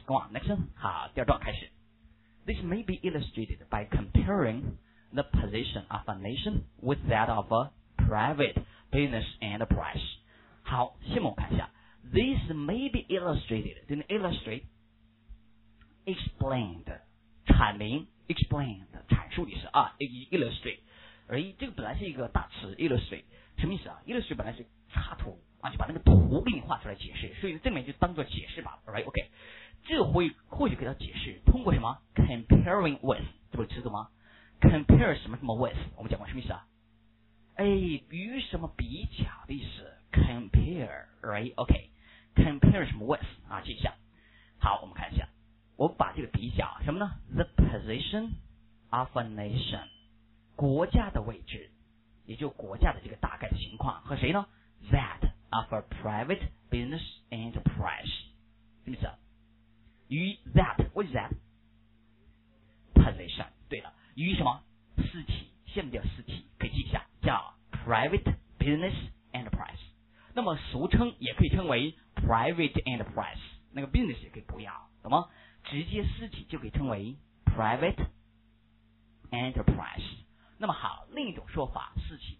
go on next one. 好，第二段开始。This may be illustrated by comparing the position of a nation with that of a private business enterprise. 好，下面我们看一下 ，This may be illustrated， 这个 illustrate。explained 阐明 explained 阐述的意思啊 illustrate， 而这个本来是一个大词 illustrate 什么意思啊 illustrate 本来是插图啊，就把那个图给你画出来解释，所以这里面就当做解释吧 right OK， 这个或许给它解释通过什么 comparing with， 这不是词组吗 compare 什么什么 with 我们讲过什么意思啊，与什么比较的意思 compare right OK compare 什么 with 啊，记一下。好，我们看一下，我把这个比较什么呢 ？The position of a nation， 国家的位置，也就国家的这个大概的情况和谁呢 ？That of a private business enterprise， 什么意思？与 that，what is that？ position， 对了，与什么？实体，下面叫实体，可以记一下，叫 private business enterprise。那么俗称也可以称为 private enterprise， 那个 business 也可以不要，懂吗？直接实体就可以称为 private enterprise。那么好，另一种说法，实体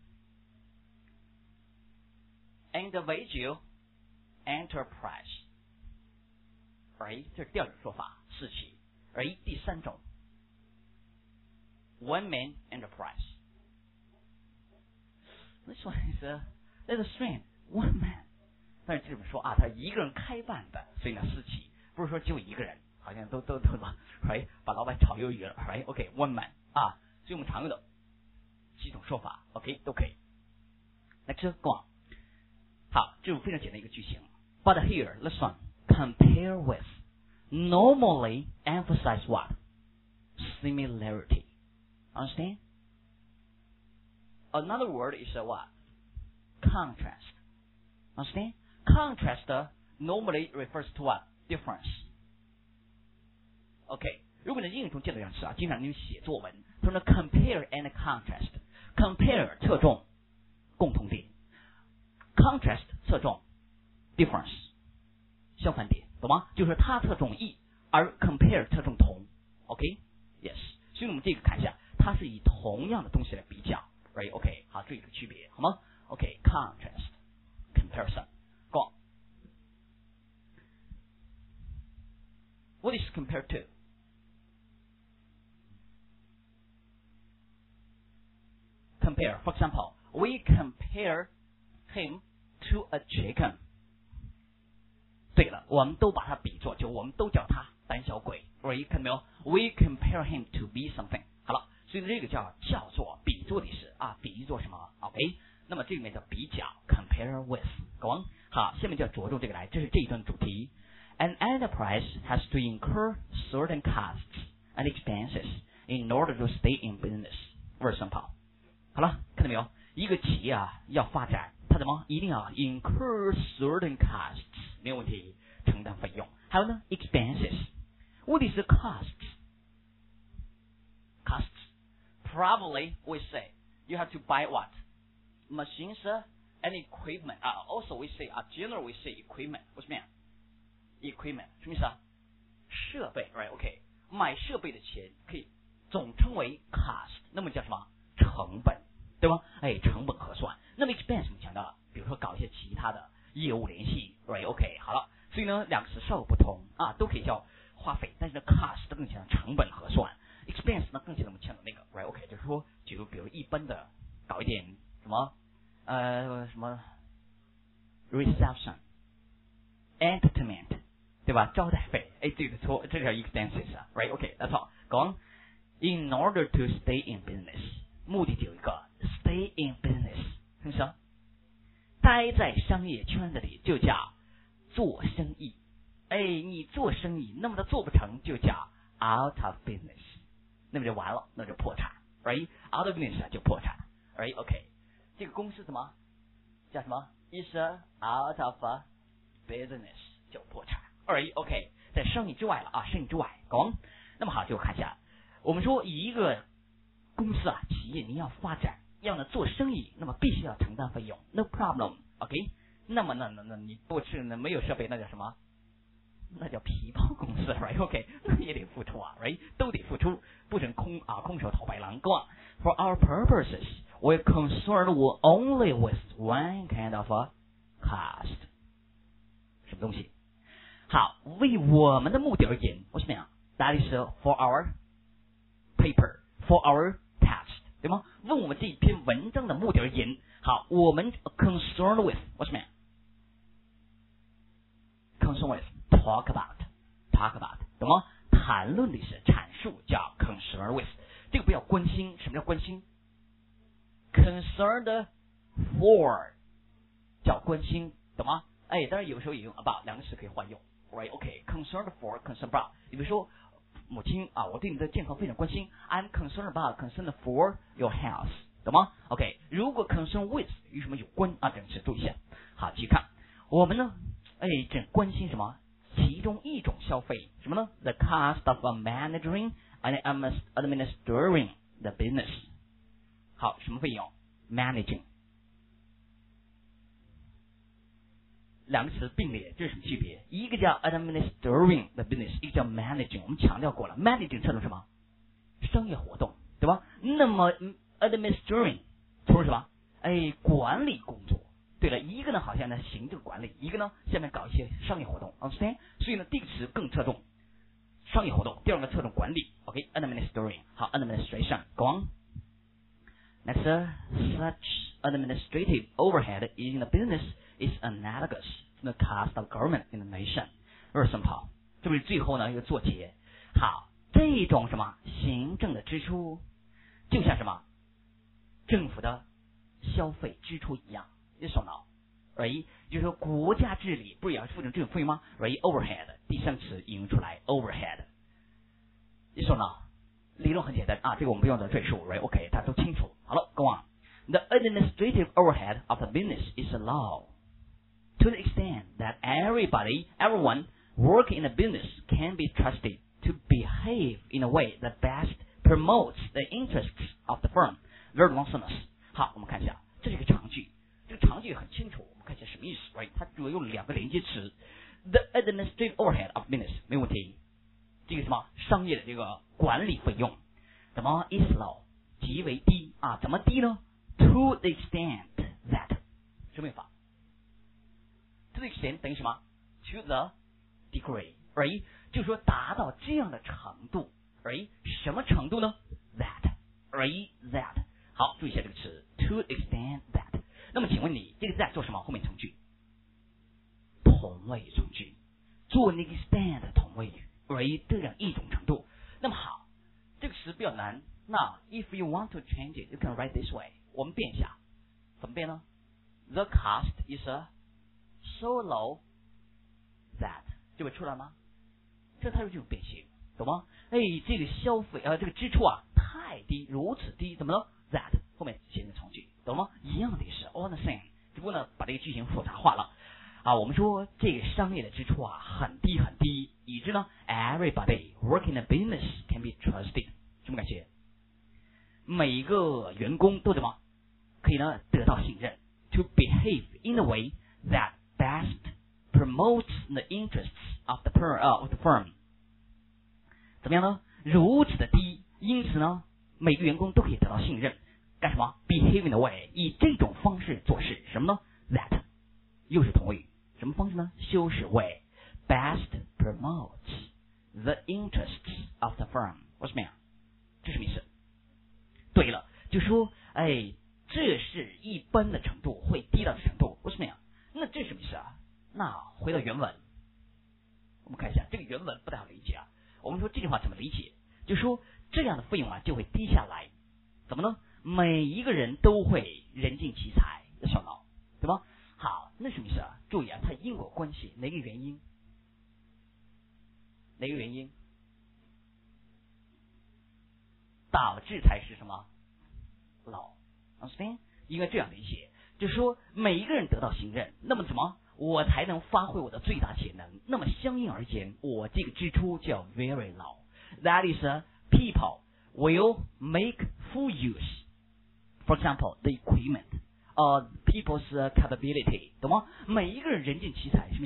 individual enterprise， 这是第二种说法，实体。而第三种 one man enterprise。This one is a little strange. One man， 但是这么说啊，他一个人开办的，所以呢，实体。不是说只有一个人，好像都吧 ，right？ 把老板炒鱿鱼了 ，right？ OK，one man 啊，所以我们常用的几种说法 ，OK 都可以。Next go on。好，这是非常简单一个句型。But here, let's one compare with normally emphasize what similarity. Understand? Another word is a what contrast. Understand? Contrast normally refers to what difference. OK， 如果你英语中见到这样词啊，经常你写作文，他说 compare and contrast。compare 侧重共同点 ，contrast 侧重 difference 相反点，懂吗？就是它侧重异，而 compare 侧重同。OK，yes， 所以我们这个看一下，它是以同样的东西来比较 ，right？ OK， 好，这一个区别，好吗 ？OK，contrast comparison。Go on. What is compared to? Compare. For example, we compare him to a chicken. 对了，我们都把它比作，就我们都叫他胆小鬼。看到没有 ？We compare him to be something. 好了，所以这个叫做比作的意思啊，比作什么 ？OK。那么这里面叫比较 ，compare with。go on。好，下面就要着重这个来，这是这一段主题。An enterprise has to incur certain costs and expenses in order to stay in business. For example， 好了，看到没有？一个企业啊要发展，它怎么一定要 incur certain costs， 没有问题，承担费用。还有呢 ，expenses。What is the costs? Costs. Probably we say you have to buy what? Machines and equipment. Also we say generally we say equipment. 为什么呀？ equipment 什么意思啊？设备 ，right？ OK， 买设备的钱可以总称为 cost， 那么叫什么？成本，对吗？成本核算。那么 expense 我们讲到了，比如说搞一些其他的业务联系 ，right？ OK， 好了，所以呢，两个词稍有不同啊，都可以叫花费，但是呢 cost 更强成本核算 ，expense 呢更强我们讲的那个 ，right？ OK， 就是说，比如一般的搞一点什么什么 reception。entertainment， 对吧？招待费，这个错，这叫 expenses 啊 ，right？ OK，that's all。讲 in order to stay in business， 目的就有一个 stay in business， 是不是？待在商业圈子里就叫做生意，你做生意，那么它做不成就叫 out of business， 那么就完了，那就破产 ，right？out of business 就破产 ，right？ OK， 这个公司什么叫什么 ？is out of business 就破产。OK， 在生意之外了啊，生意之外，懂？那么好，就看一下，我们说一个公司啊，企业你要发展，要呢做生意，那么必须要承担费用 ，no problem，OK？ 那么那你不是没有设备，那叫什么那叫皮包公司 ，right？ OK， 那也得付出啊 ，right？ 都得付出，不准空手套白狼。Go on. For our purposes, we're concerned only with one kind of a cost. 什么东西？好，为我们的目的而言，为什么呀 ？That is for our paper, for our text， 对吗？为我们这一篇文章的目的而言，好，我们 concerned with 为什么呀 ？concerned with talk about， 懂吗？谈论的是阐述，叫 concerned with。这个不要关心，什么叫关心 ？concerned for 叫关心，懂吗？哎，当然有时候也用 about 两个词可以换用 ，right？ OK，concerned for concerned about。你比如说，母亲啊，我对你的健康非常关心 ，I'm concerned about，concerned for your health， 懂吗 ？OK， 如果 concerned with 与什么有关啊？这个词注意一下。好，继续看，我们呢，哎，这关心什么？其中一种消费，什么呢 ？The cost of managing and administering the business。好，什么费用 ？managing。两个词并列，这是什么区别？一个叫 administering the business， 一个叫 managing。我们强调过了 ，managing 称作什么？商业活动，对吧？那么 administering 说什么？哎，管理工作。对了，一个呢好像呢行政管理，一个呢下面搞一些商业活动 ，understand？ 所以呢，第一个词更侧重商业活动，第二个侧重管理。OK，administering， 好 ，administration，go on。Next, such administrative overhead in the business is analogous to the cost of government in the nation. Very simple. 这不是最后呢一个做结。好，这种什么行政的支出，就像什么政府的消费支出一样。你手脑 ，right？ 就是说国家治理不是也要付成这种费用吗 ？right？overhead， 第三个词引用出来 overhead。你手脑。理论很简单啊，这个我们不用再赘述 ，right？OK， 大家都清楚。好了 ，Go on. The administrative overhead of the business is low to the extent that everyone working in the business can be trusted to behave in a way that best promotes the interests of the firm. Very nonsense. 好，我们看一下，这是一个长句，这个长句很清楚，我们看一下什么意思 ，right？ 它主要用两个连接词 ，the administrative overhead of business 没问题。这个什么商业的这个管理费用，怎么 is low 极为低啊？怎么低呢 ？To the extent that 什么用法 ？To the extent 等于什么 ？To the degree，right？ 就是说达到这样的程度，right？ 什么程度呢 ？That，right？That 好，注意一下这个词 ，to the extent that。那么请问你这个 that 做什么？后面从句，同位从句，做那个 extent 的同位语。right 这样一种程度，那么好，这个词比较难。那 if you want to change it, you can write this way。我们变一下，怎么变呢 ？The cost is so low that 就会出来吗？这它有这种变形，懂吗？哎，这个消费这个支出啊太低，如此低，怎么了 ？That 后面写成从句，懂吗？一样的意思 ，all the same， 只不过呢把这个句型复杂化了。啊，我们说这个商业的支出啊很低很低，以致呢 everybody working in a business can be trusted。什么感觉？每一个员工都怎么可以呢得到信任 ？To behave in a way that best promotes the interests of the firm。怎么样呢？如此的低，因此呢，每个员工都可以得到信任。干什么 ？Behave in a way， 以这种方式做事，什么呢 ？That 又是同位语。什么方式呢？修饰为 best promotes the interests of the firm。为什么呀？这什么意思？对了，就说哎，这是一般的程度，会低到的程度。为什么呀？那这是什么意思啊？那回到原文，我们看一下这个原文不太好理解啊。我们说这句话怎么理解？就说这样的费用啊就会低下来，怎么呢？每一个人都会人尽其才，小脑，对吧？好，那什么意思啊？注意啊，它因果关系，哪个原因？哪个原因导致才是什么老 ？understand？ 应该这样理解，就是说每一个人得到信任，那么怎么我才能发挥我的最大潜能？那么相应而言，我这个支出叫 very low。That is, people will make full use. For example, the equipment.people's capability， 懂吗？每一个人人尽其才，什么意思啊？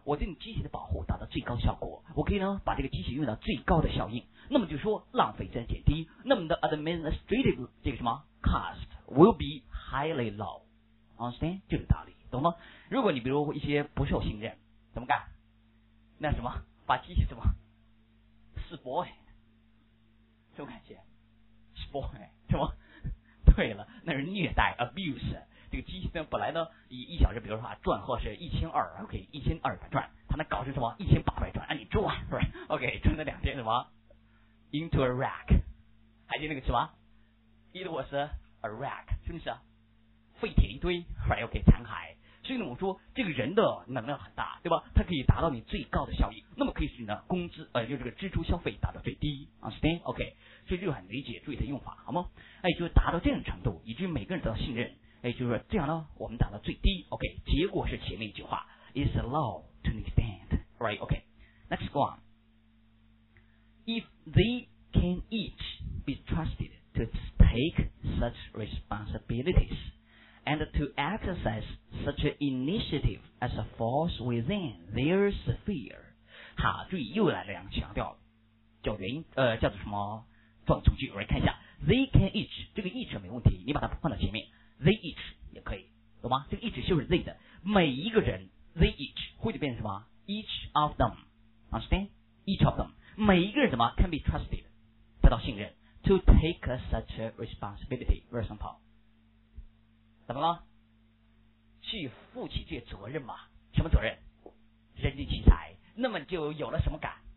我对你机器的保护达到最高效果，我可以呢把这个机器用到最高的效应，那么就说浪费自然减低，那么的 administrative 这个什么 cost will be highly low。understand 就这个道理，懂吗？如果你比如一些不受信任，怎么干？那什么把机器什么 spoil， 什么感觉 spoil 什么？对了，那是虐待 abuse。这个机器呢，本来呢1小时，比如说转后是1200 ，OK， 1200转，它能搞成什么1800转，让你转 ，OK， 转了2天什么 into a rack， 还记得那个什么 ？It was a rack， 是不是啊？废铁一堆 ，OK， 残骸。所以呢，我说这个人的能量很大，对吧？它可以达到你最高的效益，那么可以使你的工资就这个支出消费达到最低 ，understand？ OK， 所以这个很理解，注意它用法，好吗？就是达到这种程度，以至于每个人得到信任。就是说这样呢，我们达到最低 ，OK， 结果是前面一句话 ，is low to an extent， right？ OK，let's go on. If they can each be trusted to take such responsibilities and to exercise such an initiative as a force within their sphere， 好，注意又来2个强调，叫原因，叫做什么？状语从句，我来看一下 ，they can each， 这个 each 没问题，你把它放到前面。They each 也可以，懂吗？这个 each 就是 they 的，每一个人 they each 会就变成什么 ？Each of them， understand？ Each of them， 每一个人怎么 can be trusted， 得到信任 ，to take such a responsibility。Very simple， 怎么了？去负起这些责任嘛？什么责任？人力器材，那么就有了什么感？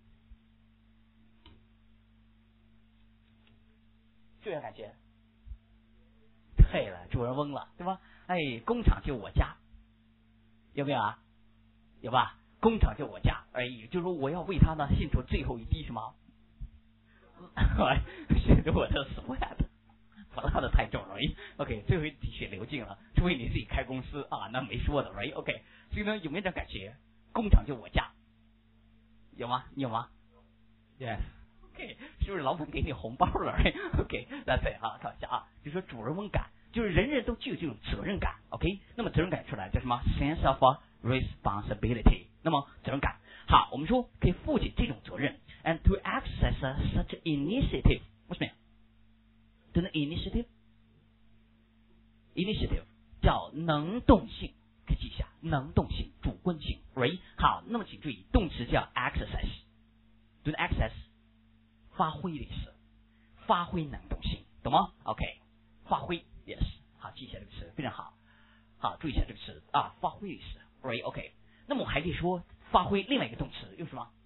就有感觉。对了，主人翁了，对吧？工厂就我家，有没有啊？有吧？工厂就我家，就是说我要为他呢献出最后一滴什么？献出我的 sweat， 不拉的太重了 ，OK， 最后一滴血流尽了，除非你自己开公司啊，那没说的 ，OK， 所以呢，有没有这感觉？工厂就我家，有吗？你有吗 ？Yes。OK， 是不是老板给你红包了 ？OK，that's it 啊，看一下啊，就说主人翁感，就是人人都具有这种责任感 ，OK， 那么责任感出来叫什么 ？sense of responsibility。那么责任感，好，我们说可以负起这种责任 ，and to exercise such initiative， 为什么呀？这个 initiative 叫能动性，可以记一下，能动性、主观性 ，right？ 好，那么请注意，动词叫 exercise， 对 exercise。发挥的意思，发挥能动性，懂吗 ？OK， 发挥 ，yes， 好，记一下这个词，非常好，好，注意一下这个词啊，发挥的意思 ，right？OK， 那么我还可以说发挥另外一个动词，用什么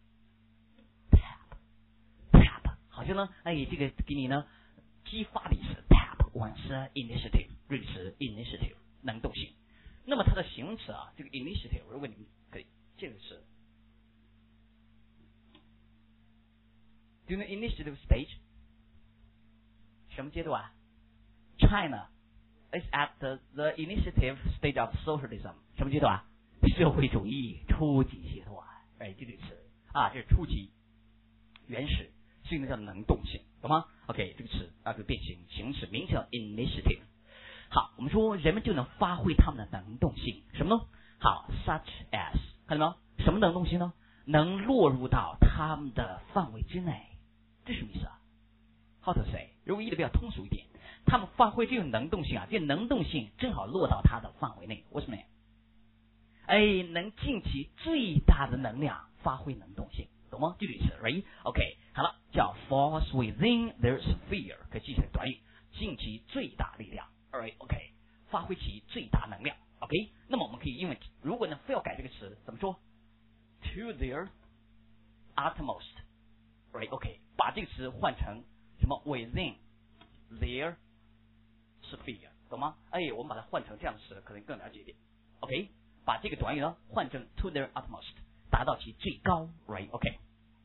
？tap， 好像呢，这个给你呢激发的意思 ，tap one's initiative， 这个词 initiative 能动性，那么它的形容词啊，这个 initiative， 如果你们可以这个词。During the initiative stage， 什么阶段 ？China is at the initiative stage of socialism， 什么阶段？社会主义初级阶段。这个词啊，这是初级、原始，所以呢叫能动性，懂吗 ？OK， 这个词啊，这个变形形容词名词叫 initiative。好，我们说人们就能发挥他们的能动性，什么呢？好 ，such as， 看到没有？什么能动性呢？能落入到他们的范围之内。这什么意思啊 ？How to say？ 如果译的比较通俗一点，他们发挥这种能动性啊，这能动性正好落到他的范围内，为什么呀？能尽其最大的能量发挥能动性，懂吗？这个意思 ，right？OK， 好了，叫 force within their sphere， 可以记起来短语，尽其最大力量 ，alright？OK， 发挥其最大能量 ，OK？ 那么我们可以因为如果呢非要改这个词，怎么说 ？To their utmost。Right, OK， 把这个词换成什么 ？Within their sphere， 懂吗？我们把它换成这样的词，可能更了解一点。OK， 把这个短语呢换成 to their utmost， 达到其最高。Right，OK，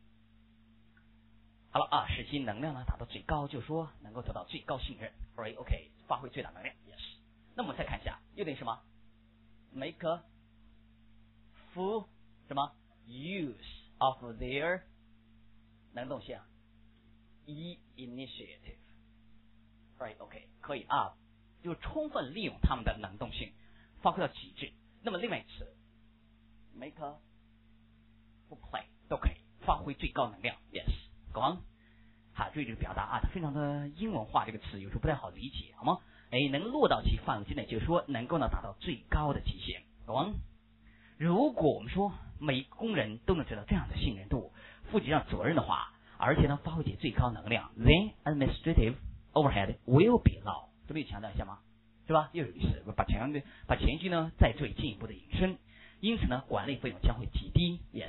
好了啊，使其能量呢达到最高，就是说能够得到最高信任。Right，OK， 发挥最大能量。Yes， 那么我们再看一下，又等于什么 ？Make a full 什么 use of their能动性 initiative， right OK 可以啊，就充分利用他们的能动性，发挥到极致。那么另外一词 make a full play 都可以发挥最高能量 ，yes，go on。哈，注意这个表达啊，它非常的英文化，这个词有时候不太好理解，好吗？哎，能落到其范围之内，就是说能够呢达到最高的极限。go on。如果我们说每个工人都能得到这样的信任度，负起上责任的话，而且能发挥起最高能量 ，then administrative overhead will be low。这边强调一下吗？是吧？又有意思，把前一句呢再做进一步的引申，因此呢，管理费用将会极低。Yes。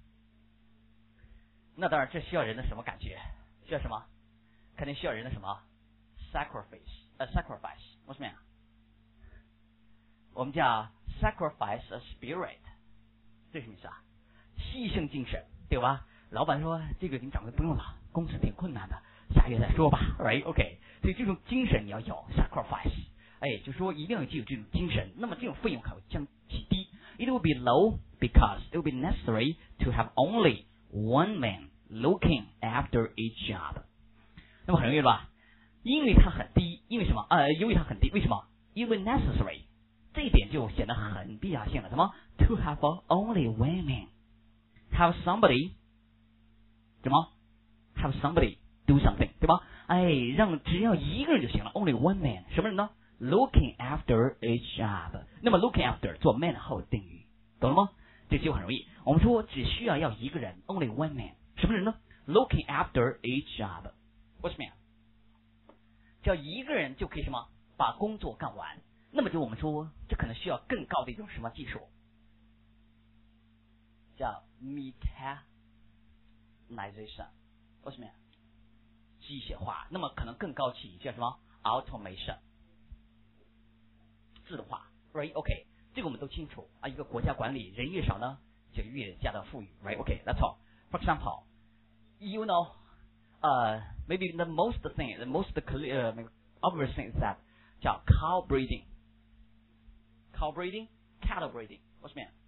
那当然，这需要人的什么感觉？需要什么？肯定需要人的什么 ？sacrifice，我什么呀？我们叫 sacrifice a spirit， 这什么意思啊？牺牲精神，对吧？老板说这个你掌柜不用了，公司挺困难的，下月再说吧 ，right？OK， 所以这种精神你要有 sacrifice， 哎，就说一定要具有这种精神，那么这种费用可会降极低。It will be low because it will be necessary to have only one man looking after each job。那么很容易了吧？因为它很低，因为什么？因为它很低，为什么？因为 necessary。这一点就显得很必要性了。什么 ？To have only one man, have somebody， 什么 ？Have somebody do something， 对吧？哎，让只要一个人就行了。Only one man， 什么人呢 ？Looking after each job。那么 looking after 做 man 后定语，懂了吗？这就很容易。我们说只需要一个人 ，only one man， 什么人呢 ？Looking after each job。为什么呀？只要一个人就可以什么？把工作干完。那么就我们说，这可能需要更高的一种什么技术，叫 mechanization， 为什么呀？机械化。那么可能更高级叫什么 automation， 自动化 ，right？ OK， 这个我们都清楚啊。一个国家管理人越少呢，就越加的富裕 ，right？ OK，that's all. For example, you know, maybe the most obvious thing is that 叫 cow breeding。Cow breeding, cattle breeding， 为什么呀？